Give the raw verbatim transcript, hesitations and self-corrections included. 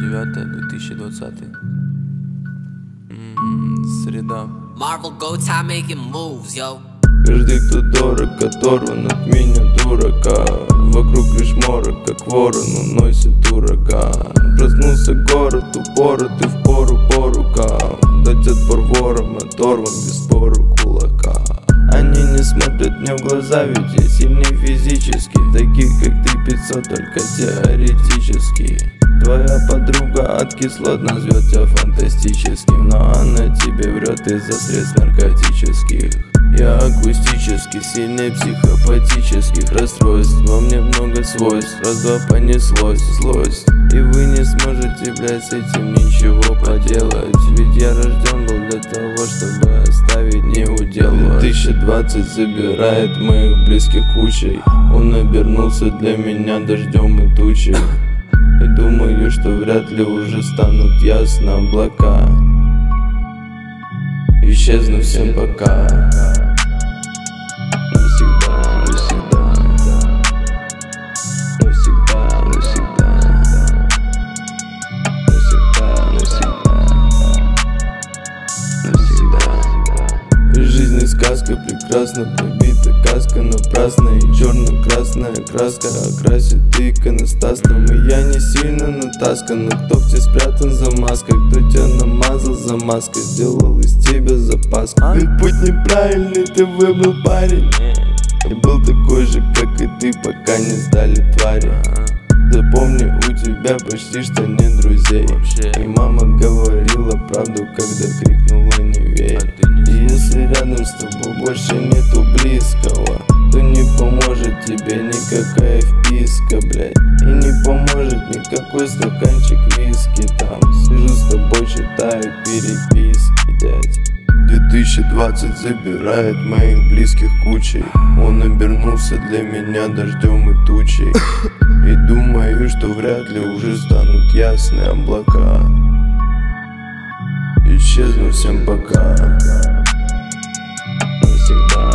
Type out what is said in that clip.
девятое две тысячи двадцатый. М-м, среда. Marvel go time making moves, yo. Каждый, кто дорог, оторван от меня дурака. Вокруг лишь морок, как ворон уносит ураган. Проснулся город, упорот и впору по рукам. Дать отпор ворам, оторван без пору кулака. Они не смотрят мне в глаза, ведь я сильный физически. Таких как ты пятьсот, только теоретически. Твоя подруга от кислот назовет тебя фантастическим, но она тебе врет из-за средств наркотических. Я акустически, сильнее психопатических расстройств. Во мне много свойств, раз-два понеслось злость. И вы не сможете, блядь, с этим ничего поделать. Ведь я рожден был для того, чтобы оставить неуделывать. две тысячи двадцать забирает моих близких кучей. Он обернулся для меня дождем и тучей. И думаю, что вряд ли уже станут ясно облака. Исчезну, всем пока. Навсегда, навсегда. Навсегда, навсегда. Навсегда, навсегда. Навсегда. Жизнь сказка прекрасна, пробита каска напрасно. И черно-красная краска окрасит иконостасом. И я не сильно натаскан, но кто в тебе спрятан за маской? Кто тебя намазал за маской, сделал из тебя запаску? Ведь путь неправильный ты выбрал, парень. И был такой же, как и ты, пока не сдали твари. Запомни, у тебя почти что нет друзей. И мама говорила правду, когда крикнула не верь. И если рядом с тобой больше нету близкого, то не поможет тебе никакая вписка, блядь. И не поможет никакой стаканчик виски. Там сижу с тобой, читаю переписки, дядь. две тысячи двадцать забирает моих близких кучей. Он обернулся для меня дождем и тучей. И думаю, что вряд ли уже станут ясные облака. Исчезну, всем пока. Навсегда.